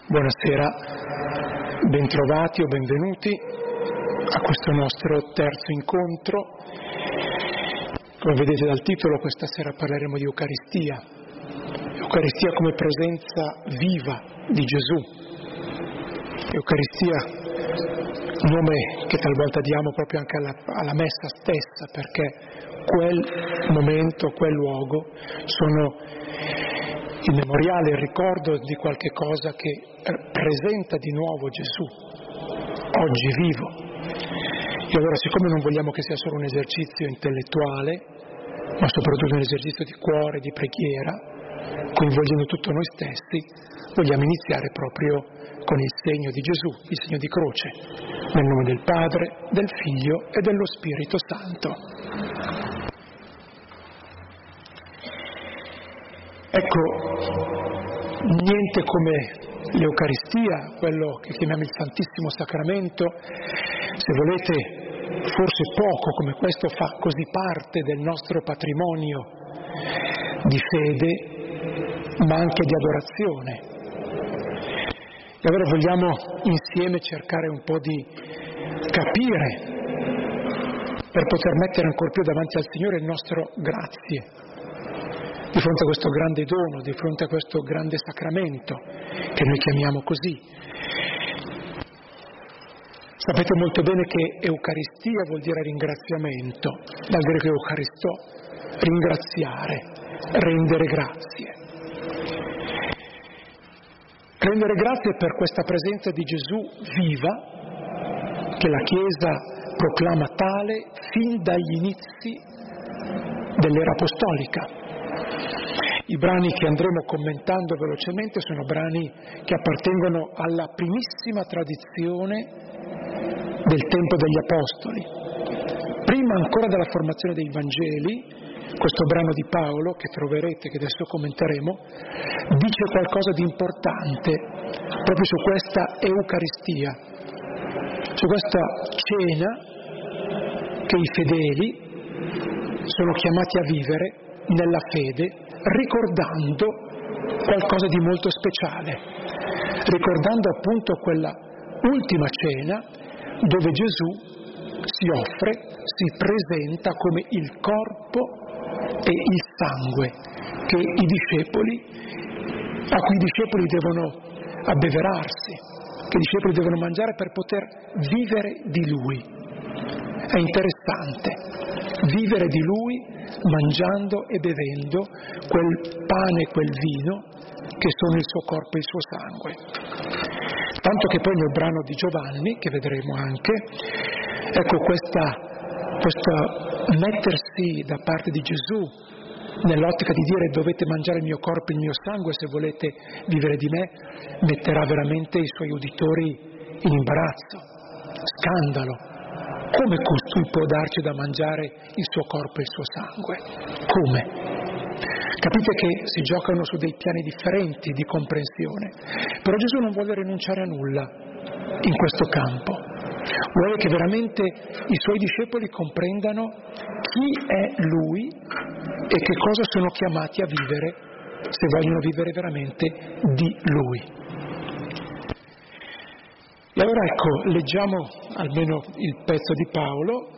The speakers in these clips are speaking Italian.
Buonasera, bentrovati o benvenuti a questo nostro terzo incontro. Come vedete dal titolo, questa sera parleremo di Eucaristia. Eucaristia come presenza viva di Gesù. Eucaristia, nome che talvolta diamo proprio anche alla messa stessa, perché quel momento, quel luogo sono il memoriale, il ricordo di qualche cosa che presenta di nuovo Gesù, oggi vivo. E allora, siccome non vogliamo che sia solo un esercizio intellettuale, ma soprattutto un esercizio di cuore, di preghiera, coinvolgendo tutto noi stessi, vogliamo iniziare proprio con il segno di Gesù, il segno di croce, nel nome del Padre, del Figlio e dello Spirito Santo. Ecco, niente come l'Eucaristia, quello che chiamiamo il Santissimo Sacramento, se volete, forse poco come questo fa così parte del nostro patrimonio di fede, ma anche di adorazione. E allora vogliamo insieme cercare un po' di capire, per poter mettere ancora più davanti al Signore il nostro grazie, di fronte a questo grande dono, di fronte a questo grande sacramento, che noi chiamiamo così. Sapete molto bene che Eucaristia vuol dire ringraziamento, dal greco Eucharistò, ringraziare, rendere grazie. Rendere grazie per questa presenza di Gesù viva, che la Chiesa proclama tale fin dagli inizi dell'era apostolica. I brani che andremo commentando velocemente sono brani che appartengono alla primissima tradizione del tempo degli Apostoli. Prima ancora della formazione dei Vangeli, questo brano di Paolo, che troverete, che adesso commenteremo, dice qualcosa di importante proprio su questa Eucaristia, su questa cena che i fedeli sono chiamati a vivere nella fede, ricordando qualcosa di molto speciale, ricordando appunto quella ultima cena dove Gesù si offre, si presenta come il corpo e il sangue a cui i discepoli devono abbeverarsi, che i discepoli devono mangiare per poter vivere di Lui. È interessante vivere di Lui mangiando e bevendo quel pane e quel vino che sono il suo corpo e il suo sangue. Tanto che poi nel brano di Giovanni, che vedremo anche, ecco questo mettersi da parte di Gesù nell'ottica di dire dovete mangiare il mio corpo e il mio sangue se volete vivere di me, metterà veramente i suoi uditori in imbarazzo, scandalo. Come costui può darci da mangiare il suo corpo e il suo sangue? Come? Capite che si giocano su dei piani differenti di comprensione. Però Gesù non vuole rinunciare a nulla in questo campo. Vuole che veramente i suoi discepoli comprendano chi è Lui e che cosa sono chiamati a vivere se vogliono vivere veramente di Lui. E allora ecco, leggiamo almeno il pezzo di Paolo.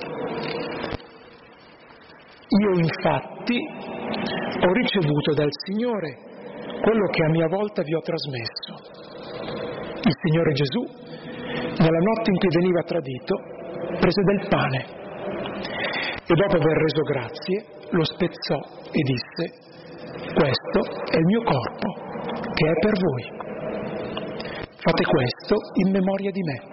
Io infatti ho ricevuto dal Signore quello che a mia volta vi ho trasmesso. Il Signore Gesù, nella notte in cui veniva tradito, prese del pane e dopo aver reso grazie lo spezzò e disse: questo è il mio corpo, che è per voi. Fate questo in memoria di me.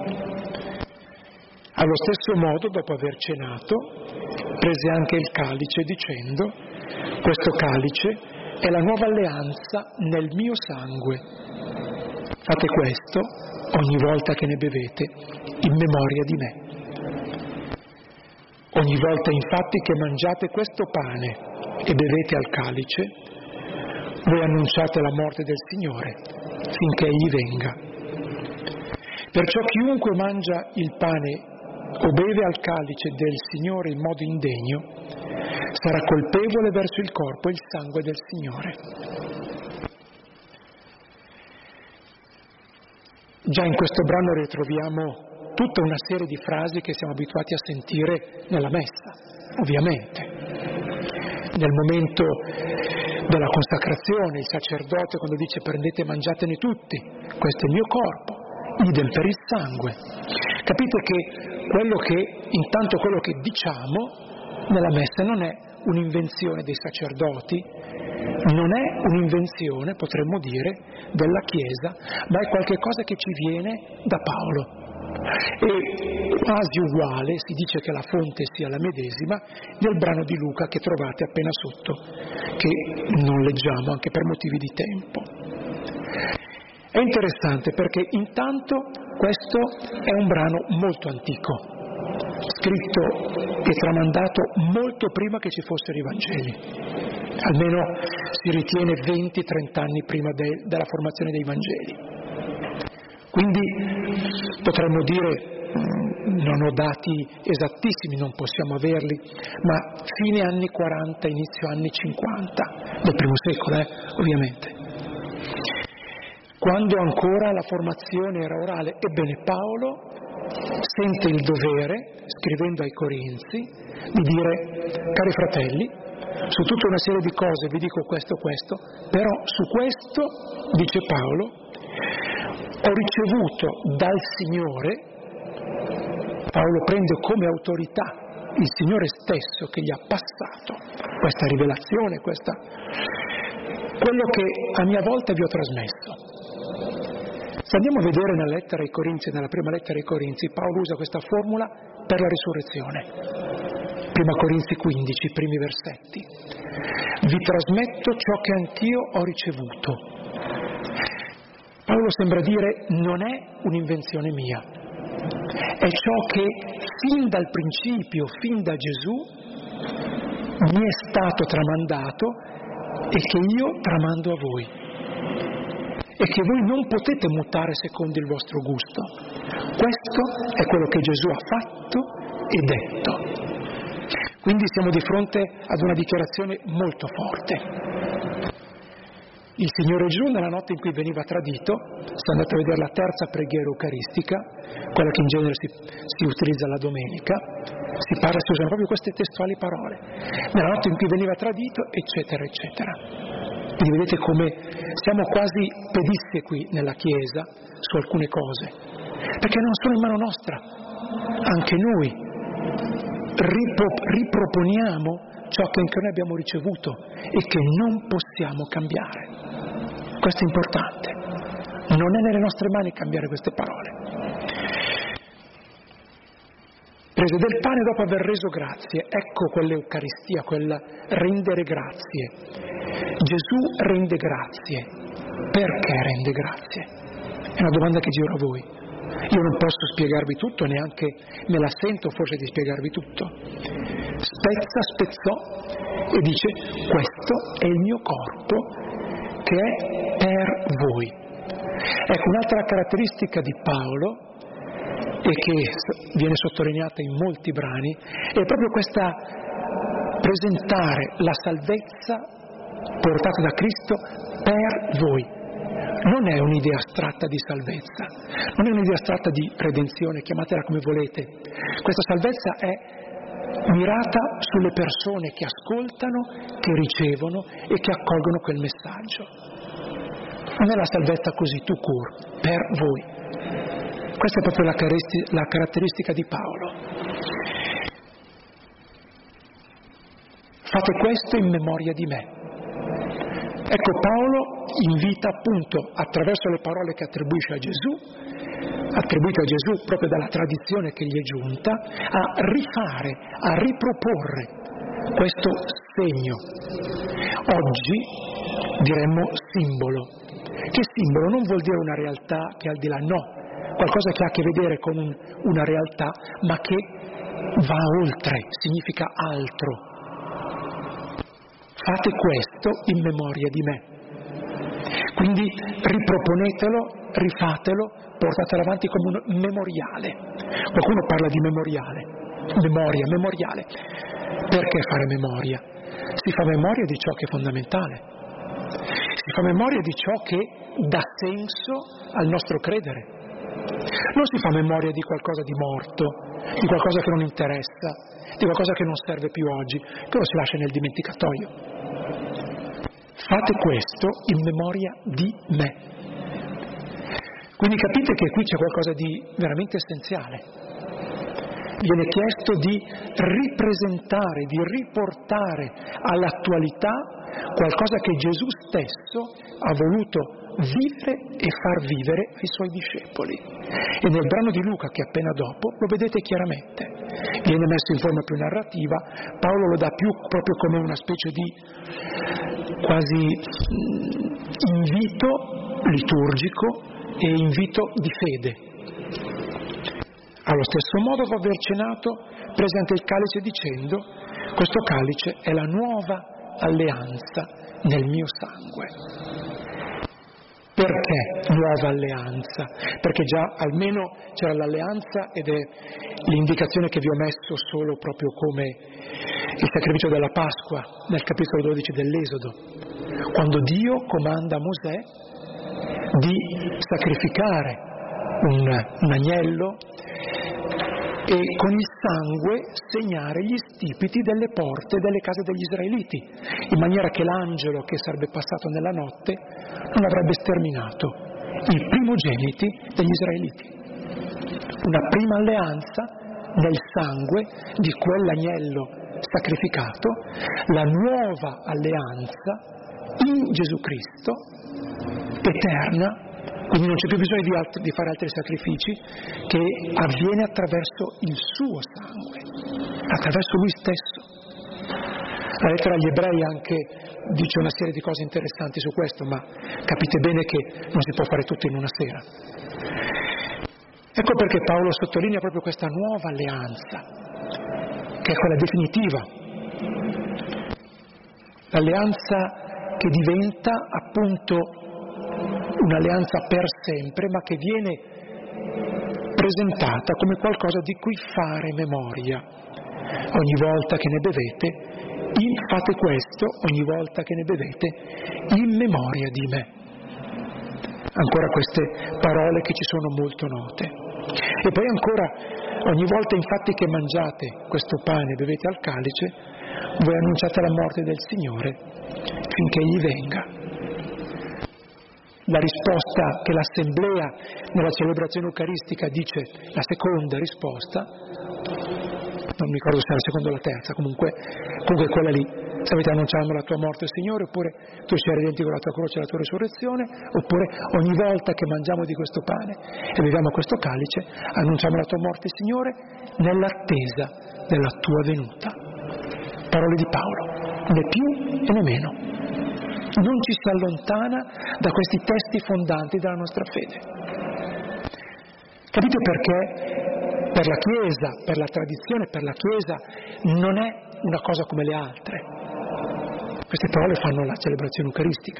Allo stesso modo, dopo aver cenato, prese anche il calice dicendo: questo calice è la nuova alleanza nel mio sangue. Fate questo ogni volta che ne bevete in memoria di me. Ogni volta infatti che mangiate questo pane e bevete al calice, voi annunciate la morte del Signore finché Egli venga. Perciò chiunque mangia il pane o beve al calice del Signore in modo indegno sarà colpevole verso il corpo e il sangue del Signore. Già in questo brano ritroviamo tutta una serie di frasi che siamo abituati a sentire nella messa, ovviamente. Nel momento della consacrazione, il sacerdote quando dice prendete e mangiatene tutti, questo è il mio corpo, idem per il sangue. Capite che intanto quello che diciamo nella messa non è un'invenzione dei sacerdoti, non è un'invenzione, potremmo dire, della Chiesa, ma è qualcosa che ci viene da Paolo. E quasi uguale, si dice che la fonte sia la medesima, nel brano di Luca che trovate appena sotto, che non leggiamo anche per motivi di tempo. È interessante perché intanto questo è un brano molto antico, scritto e tramandato molto prima che ci fossero i Vangeli. Almeno si ritiene 20-30 anni prima della formazione dei Vangeli. Quindi potremmo dire, non ho dati esattissimi, non possiamo averli, ma fine anni 40, inizio anni 50 del primo secolo, ovviamente. Quando ancora la formazione era orale, ebbene Paolo sente il dovere, scrivendo ai Corinzi, di dire, cari fratelli, su tutta una serie di cose vi dico questo, però su questo, dice Paolo, ho ricevuto dal Signore, Paolo prende come autorità il Signore stesso che gli ha passato questa rivelazione, quello che a mia volta vi ho trasmesso. Se andiamo a vedere nella lettera ai Corinzi, nella prima lettera ai Corinzi, Paolo usa questa formula per la risurrezione. Prima Corinzi 15, primi versetti. Vi trasmetto ciò che anch'io ho ricevuto. Paolo sembra dire non è un'invenzione mia, è ciò che fin dal principio, fin da Gesù, mi è stato tramandato e che io tramando a voi. E che voi non potete mutare secondo il vostro gusto. Questo è quello che Gesù ha fatto e detto. Quindi siamo di fronte ad una dichiarazione molto forte. Il Signore Gesù nella notte in cui veniva tradito, se andate a vedere la terza preghiera eucaristica, quella che in genere si utilizza la domenica, si usano proprio queste testuali parole. Nella notte in cui veniva tradito, eccetera, eccetera. Quindi vedete come siamo quasi pedissequi nella Chiesa su alcune cose, perché non sono in mano nostra. Anche noi riproponiamo ciò che anche noi abbiamo ricevuto e che non possiamo cambiare. Questo è importante. Non è nelle nostre mani cambiare queste parole. Prese del pane dopo aver reso grazie. Ecco quell'Eucaristia, quel rendere grazie. Gesù rende grazie. Perché rende grazie? È una domanda che giro a voi. Io non posso spiegarvi tutto, neanche me la sento forse di spiegarvi tutto. Spezzò e dice: questo è il mio corpo che è per voi. Ecco, un'altra caratteristica di Paolo, e che viene sottolineata in molti brani, è proprio questa presentare la salvezza portata da Cristo per voi. Non è un'idea astratta di salvezza, non è un'idea astratta di redenzione, chiamatela come volete. Questa salvezza è mirata sulle persone che ascoltano, che ricevono e che accolgono quel messaggio. Non è la salvezza così, tout court, per voi. Questa è proprio la caratteristica di Paolo. Fate questo in memoria di me. Ecco, Paolo invita appunto, attraverso le parole che attribuisce a Gesù, attribuite a Gesù proprio dalla tradizione che gli è giunta, a rifare, a riproporre questo segno. Oggi diremmo simbolo. Che simbolo non vuol dire una realtà che è al di là, no, qualcosa che ha a che vedere con una realtà, ma che va oltre, significa altro. Fate questo in memoria di me. Quindi riproponetelo, rifatelo, portatelo avanti come un memoriale. Qualcuno parla di memoriale, memoriale. Perché fare memoria? Si fa memoria di ciò che è fondamentale. Si fa memoria di ciò che dà senso al nostro credere. Non si fa memoria di qualcosa di morto, di qualcosa che non interessa, di qualcosa che non serve più oggi, che lo si lascia nel dimenticatoio. Fate questo in memoria di me. Quindi capite che qui c'è qualcosa di veramente essenziale. Viene chiesto di ripresentare, di riportare all'attualità qualcosa che Gesù stesso ha voluto vivere e far vivere ai suoi discepoli. E nel brano di Luca, che è appena dopo, lo vedete chiaramente. Viene messo in forma più narrativa, Paolo lo dà più proprio come una specie di quasi invito liturgico e invito di fede. Allo stesso modo, dopo aver cenato, prese anche il calice dicendo: questo calice è la nuova alleanza nel mio sangue. Perché nuova alleanza? Perché già almeno c'era l'alleanza ed è l'indicazione che vi ho messo solo proprio come il sacrificio della Pasqua nel capitolo 12 dell'Esodo, quando Dio comanda a Mosè di sacrificare un agnello e con il sangue segnare gli stipiti delle porte delle case degli israeliti, in maniera che l'angelo che sarebbe passato nella notte non avrebbe sterminato i primogeniti degli israeliti. Una prima alleanza nel sangue di quell'agnello sacrificato, la nuova alleanza in Gesù Cristo, eterna. Quindi non c'è più bisogno di fare altri sacrifici, che avviene attraverso il suo sangue, attraverso lui stesso. La lettera agli ebrei anche dice una serie di cose interessanti su questo, ma capite bene che non si può fare tutto in una sera. Ecco perché Paolo sottolinea proprio questa nuova alleanza, che è quella definitiva. L'alleanza che diventa appunto un'alleanza per sempre, ma che viene presentata come qualcosa di cui fare memoria. Ogni volta che ne bevete, fate questo ogni volta che ne bevete in memoria di me. Ancora queste parole che ci sono molto note. E poi ancora, ogni volta infatti che mangiate questo pane e bevete al calice, voi annunciate la morte del Signore finché Egli venga. La risposta che l'Assemblea nella celebrazione eucaristica dice, la seconda risposta, non mi ricordo se è la seconda o la terza, comunque quella lì, sapete, annunciamo la tua morte, Signore, oppure tu ci hai redenti con la tua croce e la tua risurrezione, oppure ogni volta che mangiamo di questo pane e beviamo questo calice, annunciamo la tua morte, Signore, nell'attesa della tua venuta. Parole di Paolo, né più e né meno. Non ci si allontana da questi testi fondanti della nostra fede. Capite perché per la Chiesa, per la tradizione, per la Chiesa non è una cosa come le altre. Queste parole fanno la celebrazione eucaristica.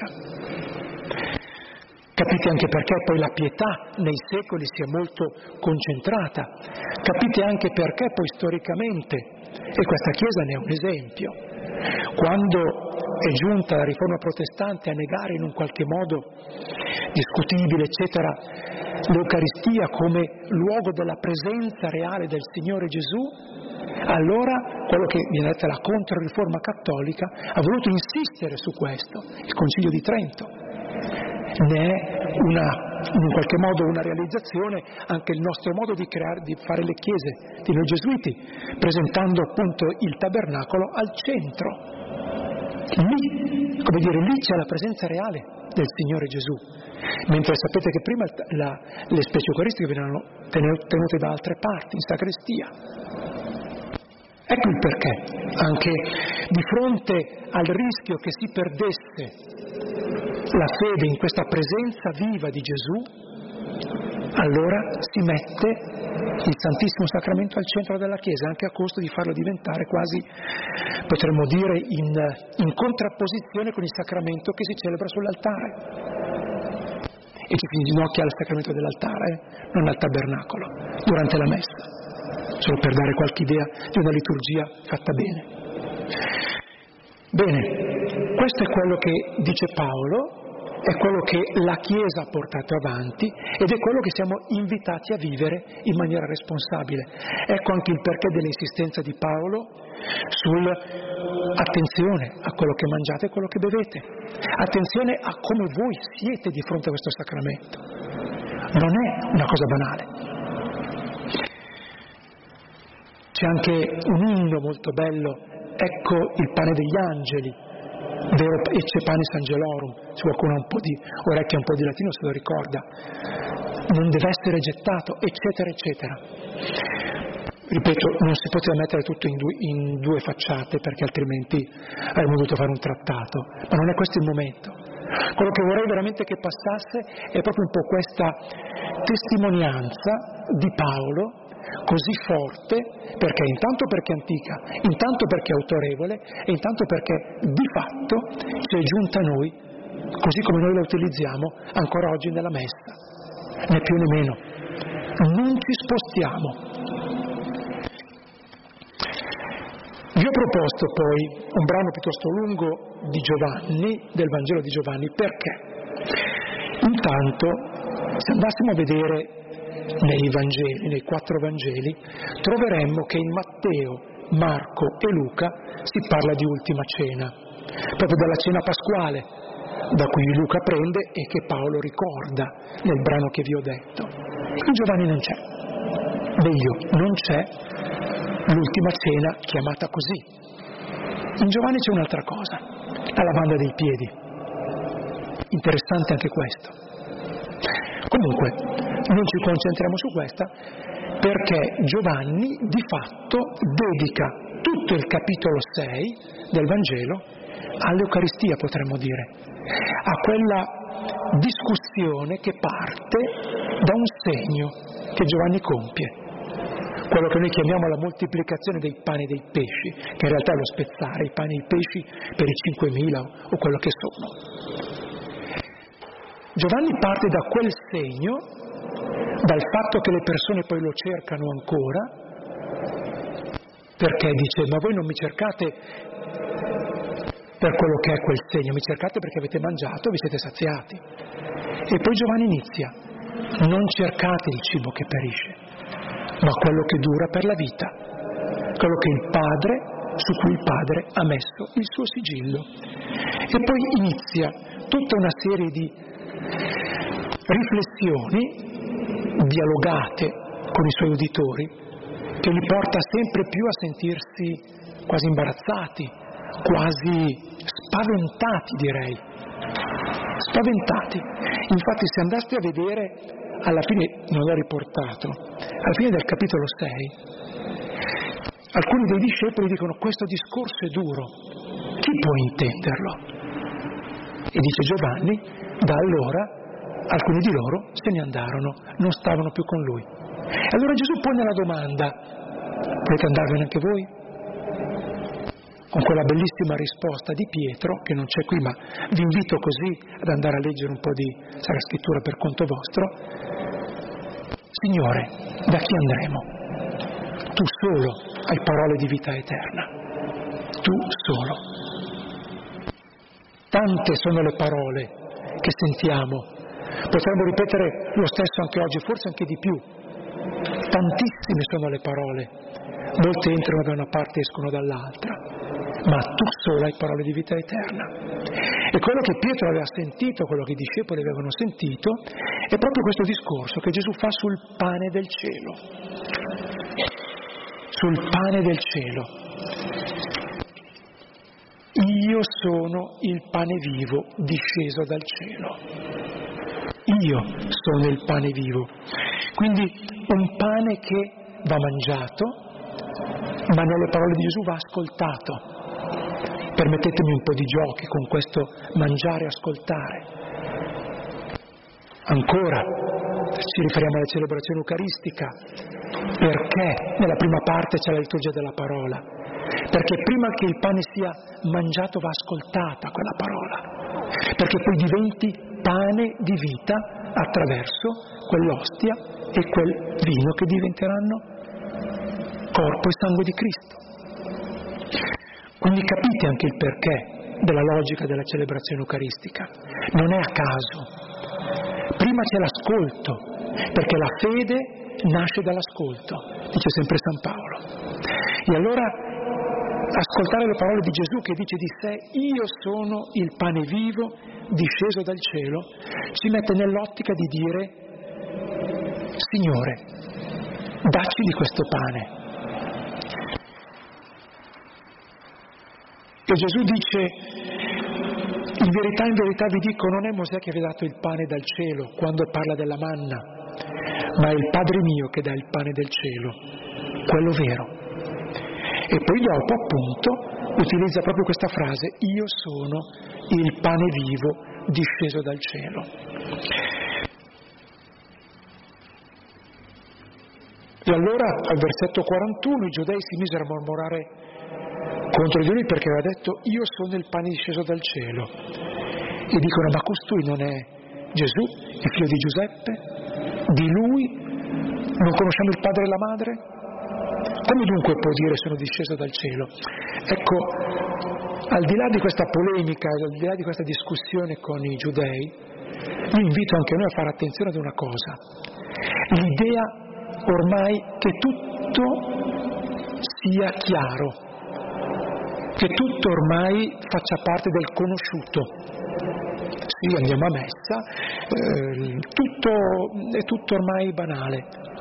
Capite anche perché poi la pietà nei secoli si è molto concentrata. Capite anche perché poi storicamente, e questa Chiesa ne è un esempio, quando è giunta la riforma protestante a negare in un qualche modo discutibile, eccetera, l'Eucaristia come luogo della presenza reale del Signore Gesù, allora quello che viene detto la Controriforma cattolica ha voluto insistere su questo, il Concilio di Trento. Ne è in un qualche modo una realizzazione anche il nostro modo di fare le chiese di noi gesuiti, presentando appunto il tabernacolo al centro. Lì, come dire, lì c'è la presenza reale del Signore Gesù, mentre sapete che prima le specie eucaristiche venivano tenute da altre parti, in sacrestia. Ecco il perché, anche di fronte al rischio che si perdesse la fede in questa presenza viva di Gesù, allora si mette il Santissimo Sacramento al centro della Chiesa, anche a costo di farlo diventare quasi, potremmo dire, in contrapposizione con il sacramento che si celebra sull'altare. E ci si inginocchia al sacramento dell'altare, non al tabernacolo, durante la messa, solo per dare qualche idea di una liturgia fatta bene. Bene, questo è quello che dice Paolo, è quello che la Chiesa ha portato avanti ed è quello che siamo invitati a vivere in maniera responsabile. Ecco anche il perché dell'insistenza di Paolo attenzione a quello che mangiate e quello che bevete, attenzione a come voi siete di fronte a questo sacramento. Non è una cosa banale. C'è anche un inno molto bello, ecco il pane degli angeli, vero ecce panis angelorum, se qualcuno ha un po' di orecchia, un po' di latino se lo ricorda, non deve essere gettato, eccetera, eccetera. Ripeto, non si poteva mettere tutto in due facciate perché altrimenti avremmo dovuto fare un trattato, ma non è questo il momento. Quello che vorrei veramente che passasse è proprio un po' questa testimonianza di Paolo, così forte, perché intanto perché è antica, intanto perché è autorevole e intanto perché di fatto ci è giunta a noi, così come noi la utilizziamo ancora oggi nella messa, né più né meno. Non ci spostiamo. Vi ho proposto poi un brano piuttosto lungo di Giovanni, del Vangelo di Giovanni, perché intanto se andassimo a vedere nei Vangeli, nei 4 Vangeli, troveremmo che in Matteo, Marco e Luca si parla di ultima cena, proprio della cena pasquale, da cui Luca prende e che Paolo ricorda nel brano che vi ho detto. In Giovanni non c'è, meglio, non c'è l'ultima cena chiamata così. In Giovanni c'è un'altra cosa, la lavanda dei piedi. Interessante anche questo. Comunque, non ci concentriamo su questa, perché Giovanni di fatto dedica tutto il capitolo 6 del Vangelo all'Eucaristia, potremmo dire, a quella discussione che parte da un segno che Giovanni compie, quello che noi chiamiamo la moltiplicazione dei pani e dei pesci, che in realtà è lo spezzare i pani e i pesci per i 5.000 o quello che sono. Giovanni parte da quel segno, dal fatto che le persone poi lo cercano ancora, perché dice, ma voi non mi cercate per quello che è quel segno, mi cercate perché avete mangiato, vi siete saziati. E poi Giovanni inizia, non cercate il cibo che perisce, ma quello che dura per la vita, quello che il Padre, su cui il Padre ha messo il suo sigillo. E poi inizia tutta una serie di riflessioni dialogate con i suoi uditori che li porta sempre più a sentirsi quasi imbarazzati, quasi spaventati, direi. Spaventati. Infatti se andaste a vedere, alla fine, non l'ho riportato, alla fine del capitolo 6, alcuni dei discepoli dicono questo discorso è duro, chi può intenderlo? E dice Giovanni, da allora alcuni di loro se ne andarono, non stavano più con lui. E allora Gesù pone la domanda, volete andarvene anche voi? Con quella bellissima risposta di Pietro, che non c'è qui, ma vi invito così ad andare a leggere un po' di Sacra Scrittura per conto vostro. Signore, da chi andremo? Tu solo hai parole di vita eterna. Tu solo. Tante sono le parole che sentiamo. Potremmo ripetere lo stesso anche oggi, forse anche di più. Tantissime sono le parole. Molte entrano da una parte e escono dall'altra. Ma tu solo hai parole di vita eterna. E quello che Pietro aveva sentito, quello che i discepoli avevano sentito, è proprio questo discorso che Gesù fa sul pane del cielo. Sul pane del cielo. Io sono il pane vivo disceso dal cielo. Io sono il pane vivo. Quindi un pane che va mangiato, ma nelle parole di Gesù va ascoltato. Permettetemi un po' di giochi con questo mangiare e ascoltare. Ancora, ci riferiamo alla celebrazione eucaristica, perché nella prima parte c'è la liturgia della parola, perché prima che il pane sia mangiato va ascoltata quella parola, perché poi diventi pane di vita attraverso quell'ostia e quel vino che diventeranno corpo e sangue di Cristo. Quindi capite anche il perché della logica della celebrazione eucaristica. Non è a caso. Prima c'è l'ascolto, perché la fede nasce dall'ascolto, dice sempre San Paolo. E allora ascoltare le parole di Gesù che dice di sé: io sono il pane vivo disceso dal cielo, ci mette nell'ottica di dire: Signore, dacci di questo pane. E Gesù dice: in verità vi dico, non è Mosè che vi ha dato il pane dal cielo quando parla della manna, ma è il Padre mio che dà il pane del cielo, quello vero. E poi dopo, appunto, utilizza proprio questa frase: io sono il pane vivo disceso dal cielo. E allora, al versetto 41, i giudei si misero a mormorare contro di lui perché aveva detto: io sono il pane disceso dal cielo. E dicono: ma costui non è Gesù, il figlio di Giuseppe? Di lui non conosciamo il padre e la madre? Come dunque può dire sono disceso dal cielo? Ecco, al di là di questa polemica, al di là di questa discussione con i giudei, io invito anche noi a fare attenzione ad una cosa: l'idea ormai che tutto sia chiaro, che tutto ormai faccia parte del conosciuto. Sì, andiamo a messa, è tutto ormai banale.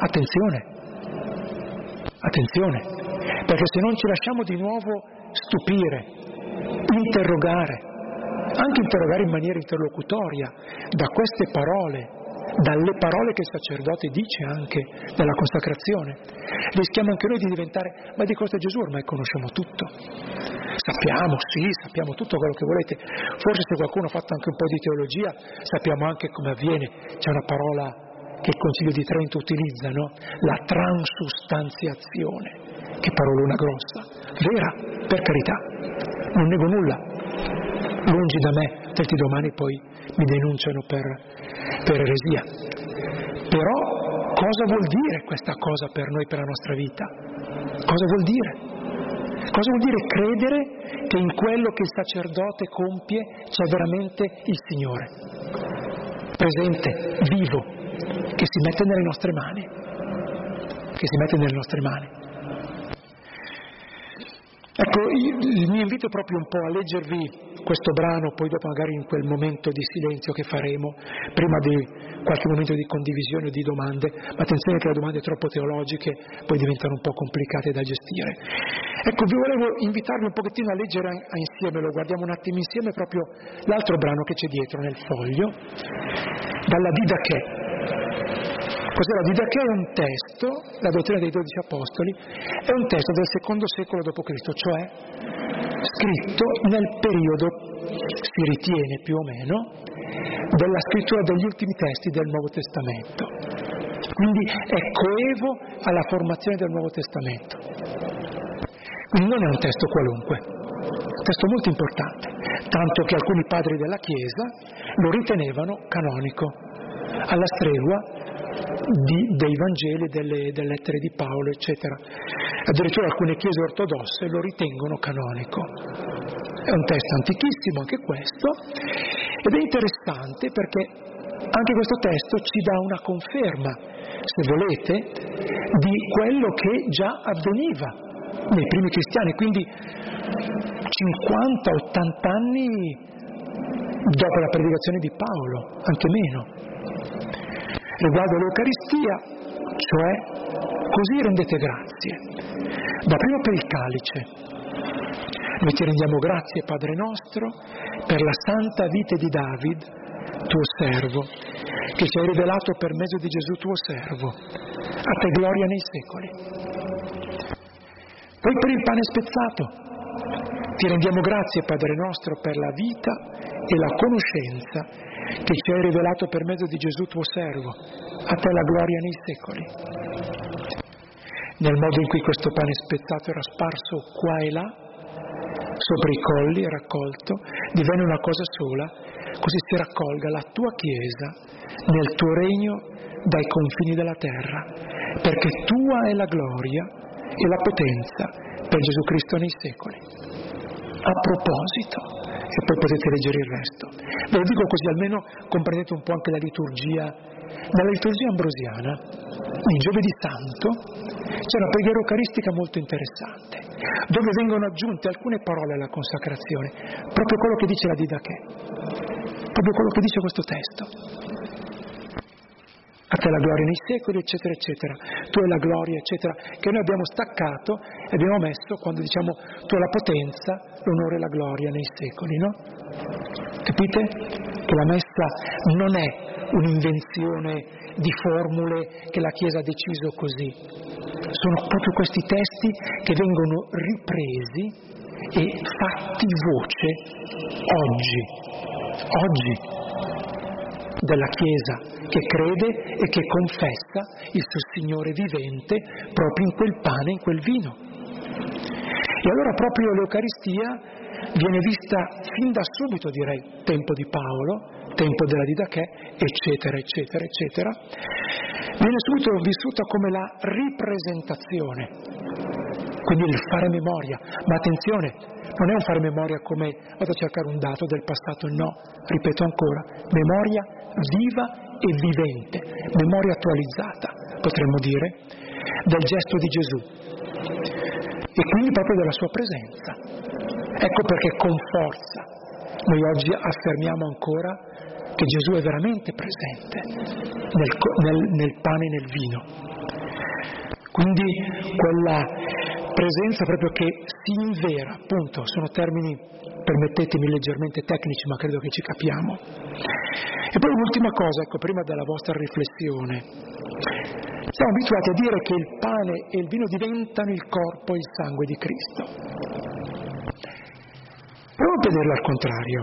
Attenzione, perché se non ci lasciamo di nuovo stupire, interrogare, anche interrogare in maniera interlocutoria da queste parole, dalle parole che il sacerdote dice anche nella consacrazione, rischiamo anche noi di diventare: ma di questo Gesù ormai conosciamo tutto. Sappiamo tutto quello che volete. Forse se qualcuno ha fatto anche un po' di teologia, sappiamo anche come avviene. C'è una parola che il Concilio di Trento utilizza, no? La transustanziazione. Che parolona grossa. Vera, per carità. Non nego nulla. Lungi da me, certi domani poi mi denunciano per eresia. Però cosa vuol dire questa cosa per noi, per la nostra vita? Cosa vuol dire? Cosa vuol dire credere che in quello che il sacerdote compie c'è veramente il Signore, presente, vivo, che si mette nelle nostre mani, Ecco, il mio invito è proprio un po' a leggervi questo brano, poi dopo magari in quel momento di silenzio che faremo, prima di qualche momento di condivisione o di domande, ma attenzione che le domande troppo teologiche poi diventano un po' complicate da gestire. Ecco, vi volevo invitarvi un pochettino a leggere insieme, lo guardiamo un attimo insieme, proprio l'altro brano che c'è dietro nel foglio, dalla Didache. Cos'è la Didache? È un testo, la dottrina dei 12 Apostoli, è un testo del secondo secolo d.C., cioè scritto nel periodo, si ritiene più o meno, della scrittura degli ultimi testi del Nuovo Testamento. Quindi è coevo alla formazione del Nuovo Testamento. Quindi non è un testo qualunque, è un testo molto importante, tanto che alcuni padri della Chiesa lo ritenevano canonico, alla stregua dei Vangeli, delle lettere di Paolo, eccetera. Addirittura alcune chiese ortodosse lo ritengono canonico. È un testo antichissimo anche questo, ed è interessante perché anche questo testo ci dà una conferma, se volete, di quello che già avveniva nei primi cristiani, quindi 50-80 anni dopo la predicazione di Paolo, anche meno. Riguardo l'Eucaristia, cioè: così rendete grazie. Dapprima per il calice. Noi ti rendiamo grazie, Padre nostro, per la santa vita di David, tuo servo, che ci hai rivelato per mezzo di Gesù tuo servo. A te gloria nei secoli. Poi per il pane spezzato. Ti rendiamo grazie, Padre nostro, per la vita e la conoscenza che ci hai rivelato per mezzo di Gesù tuo servo, a te la gloria nei secoli. Nel modo in cui questo pane spezzato era sparso qua e là, sopra i colli, raccolto, divenne una cosa sola, così si raccolga la tua Chiesa nel tuo regno dai confini della terra, perché tua è la gloria e la potenza per Gesù Cristo nei secoli. A proposito, e poi potete leggere il resto. Ve lo dico così almeno comprendete un po' anche la liturgia. Nella liturgia ambrosiana, il giovedì santo, c'è una preghiera eucaristica molto interessante, dove vengono aggiunte alcune parole alla consacrazione, proprio quello che dice la Didache, proprio quello che dice questo testo. A te la gloria nei secoli, eccetera, eccetera. Tu hai la gloria, eccetera, che noi abbiamo staccato e abbiamo messo quando diciamo tu hai la potenza, l'onore e la gloria nei secoli, no? Capite? Che la messa non è un'invenzione di formule che la Chiesa ha deciso così. Sono proprio questi testi che vengono ripresi e fatti voce oggi della Chiesa che crede e che confessa il suo Signore vivente proprio in quel pane, in quel vino. E allora proprio l'Eucaristia viene vista fin da subito, direi, tempo di Paolo, tempo della Didache, eccetera, eccetera, eccetera, viene subito vissuta come la ripresentazione, quindi il fare memoria. Ma attenzione, non è un fare memoria come vado a cercare un dato del passato, no, ripeto ancora, memoria viva e vivente, memoria attualizzata, potremmo dire, del gesto di Gesù e quindi proprio della sua presenza. Ecco perché con forza noi oggi affermiamo ancora che Gesù è veramente presente nel pane e nel vino. Quindi quella presenza proprio che si invera, appunto, sono termini, permettetemi, leggermente tecnici, ma credo che ci capiamo. E poi un'ultima cosa, ecco, prima della vostra riflessione. Siamo abituati a dire che il pane e il vino diventano il corpo e il sangue di Cristo. Proviamo a vederlo al contrario.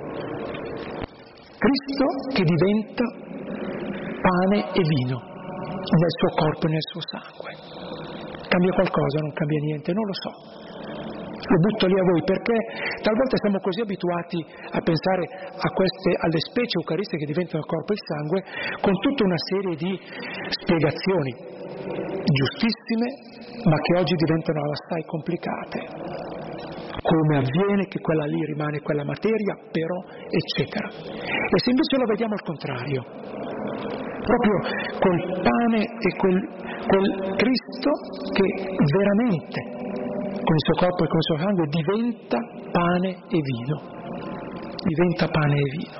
Cristo che diventa pane e vino nel suo corpo e nel suo sangue. Cambia qualcosa? Non cambia niente? Non lo so. Lo butto lì a voi perché talvolta siamo così abituati a pensare alle specie eucaristiche che diventano il corpo e il sangue con tutta una serie di spiegazioni giustissime ma che oggi diventano assai complicate. Come avviene che quella lì rimane quella materia, però, eccetera. E se invece lo vediamo al contrario, proprio col pane e quel Cristo che veramente, con il suo corpo e con il suo sangue, diventa pane e vino. Diventa pane e vino.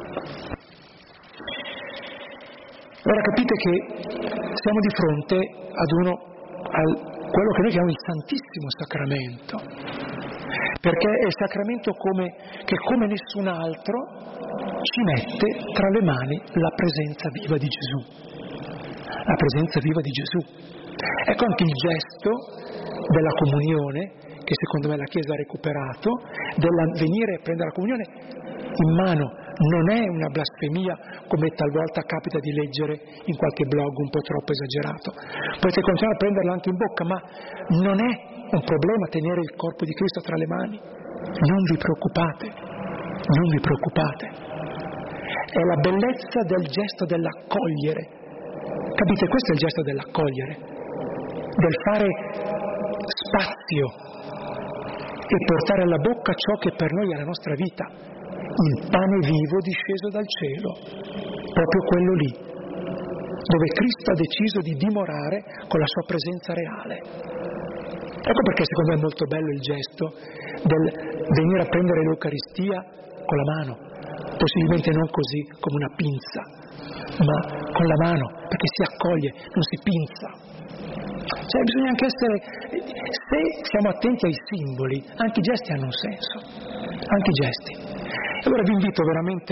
Ora capite che siamo di fronte ad quello che noi chiamiamo il Santissimo Sacramento. Perché è il sacramento che come nessun altro ci mette tra le mani la presenza viva di Gesù. La presenza viva di Gesù. Ecco anche il gesto della comunione, che secondo me la Chiesa ha recuperato, del venire a prendere la comunione in mano. Non è una blasfemia come talvolta capita di leggere in qualche blog un po' troppo esagerato. Potete continuare a prenderla anche in bocca, ma non è un problema tenere il corpo di Cristo tra le mani. Non vi preoccupate, non vi preoccupate. È la bellezza del gesto dell'accogliere. Capite? Questo è il gesto dell'accogliere, del fare spazio e portare alla bocca ciò che per noi è la nostra vita, il pane vivo disceso dal cielo, proprio quello lì, dove Cristo ha deciso di dimorare con la sua presenza reale. Ecco perché secondo me è molto bello il gesto del venire a prendere l'Eucaristia con la mano, possibilmente non così come una pinza, ma con la mano, perché si accoglie, non si pinza. Cioè bisogna anche essere, se siamo attenti ai simboli, anche i gesti hanno un senso, anche i gesti. E allora vi invito veramente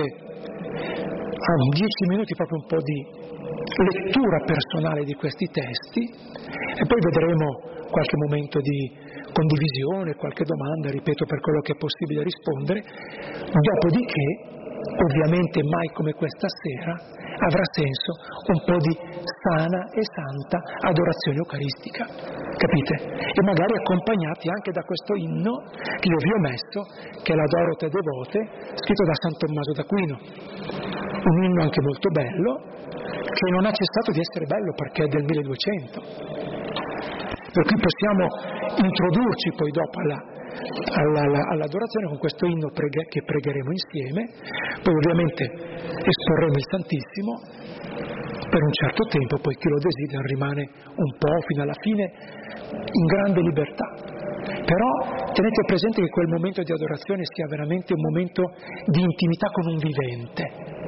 a 10 minuti proprio un po' di lettura personale di questi testi e poi vedremo qualche momento di condivisione, qualche domanda, ripeto, per quello che è possibile rispondere, dopodiché, ovviamente mai come questa sera, avrà senso un po' di sana e santa adorazione eucaristica, capite? E magari accompagnati anche da questo inno che io vi ho messo, che è l'Adoro te devote, scritto da San Tommaso d'Aquino, un inno anche molto bello, che non ha cessato di essere bello perché è del 1200. Per cui possiamo introdurci poi dopo all'adorazione con questo inno che pregheremo insieme, poi ovviamente esporremo il Santissimo per un certo tempo, poi chi lo desidera rimane un po' fino alla fine in grande libertà. Però tenete presente che quel momento di adorazione sia veramente un momento di intimità con un vivente,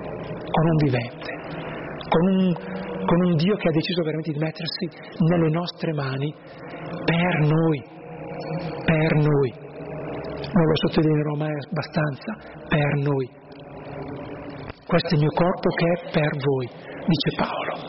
con un Dio che ha deciso veramente di mettersi nelle nostre mani per noi. Non lo sottolineerò mai abbastanza, per noi. Questo è il mio corpo che è per voi, dice Paolo.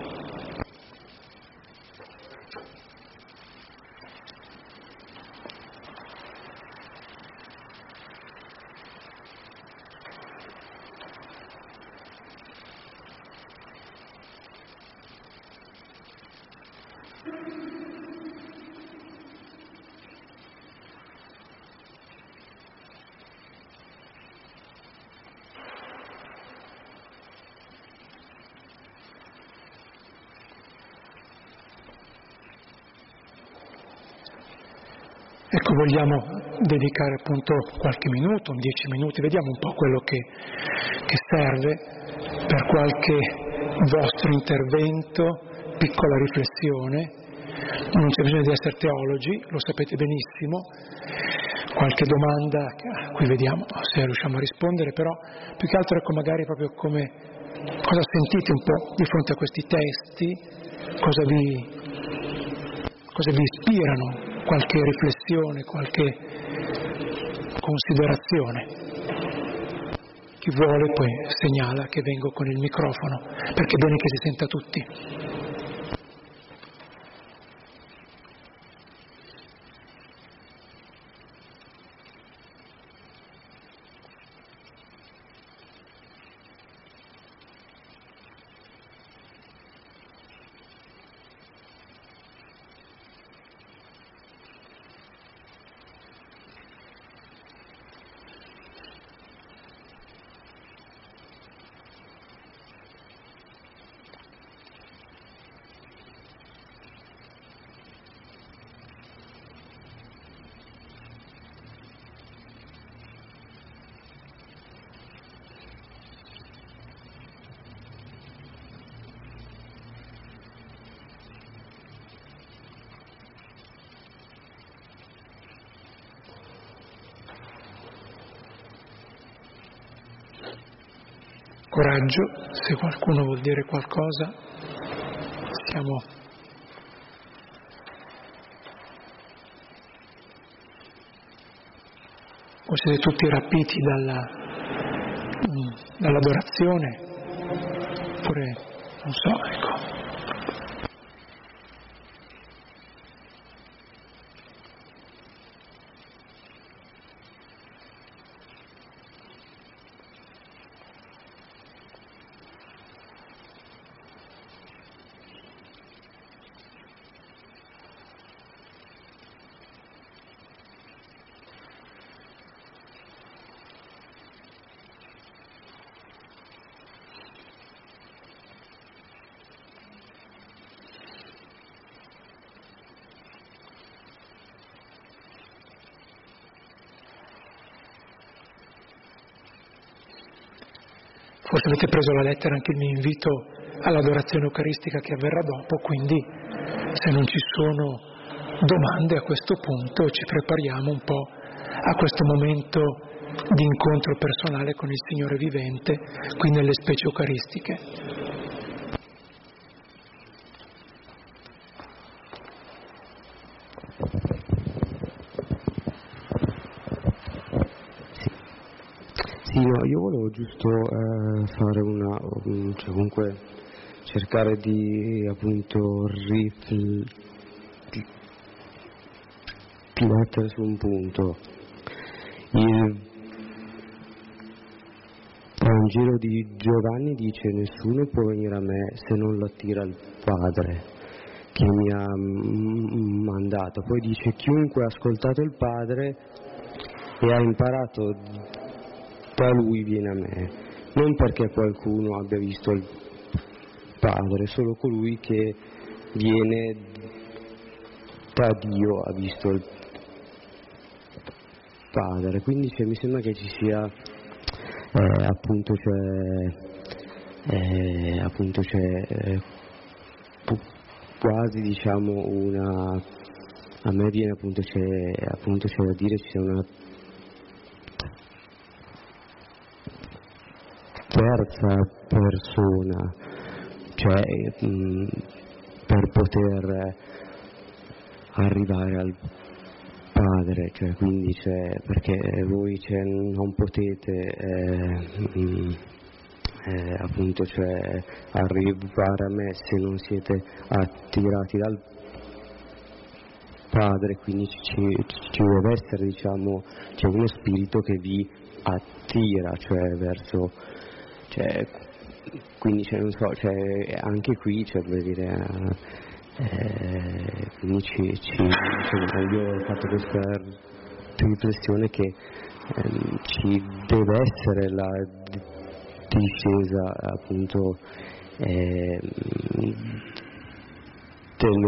Ecco, vogliamo dedicare appunto qualche minuto, 10 minuti, vediamo un po' quello che serve per qualche vostro intervento, piccola riflessione. Non c'è bisogno di essere teologi, lo sapete benissimo. Qualche domanda a cui vediamo se riusciamo a rispondere, però più che altro ecco magari proprio cosa sentite un po' di fronte a questi testi, cosa vi ispirano, qualche riflessione, qualche considerazione. Chi vuole poi segnala che vengo con il microfono, perché è bene che si senta tutti. Coraggio, se qualcuno vuol dire qualcosa, o siete tutti rapiti dall'adorazione, oppure non so, ecco. Forse avete preso alla lettera anche il mio invito all'adorazione eucaristica che avverrà dopo, quindi se non ci sono domande a questo punto ci prepariamo un po' a questo momento di incontro personale con il Signore vivente qui nelle specie eucaristiche. Sì, no, io volevo giusto fare cioè comunque cercare di appunto riflettere su un punto. Il Vangelo di Giovanni dice: nessuno può venire a me se non lo attira il Padre che mi ha mandato. Poi dice: chiunque ha ascoltato il Padre e ha imparato da lui viene a me, non perché qualcuno abbia visto il Padre, solo colui che viene da Dio ha visto il Padre, quindi mi sembra che ci sia appunto quasi diciamo a me viene appunto c'è da dire c'è una terza persona, cioè per poter arrivare al Padre, cioè quindi perché voi non potete appunto arrivare a me se non siete attirati dal Padre, quindi ci deve essere, diciamo, c'è uno spirito che vi attira, verso, quindi non so, anche qui vuol dire quindi io ho fatto questa riflessione che ci deve essere la discesa appunto dello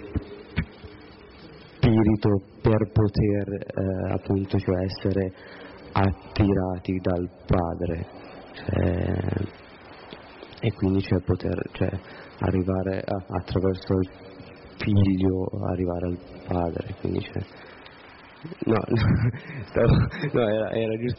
spirito per poter appunto essere attirati dal Padre, e quindi poter arrivare attraverso il Figlio arrivare al Padre, quindi era giusto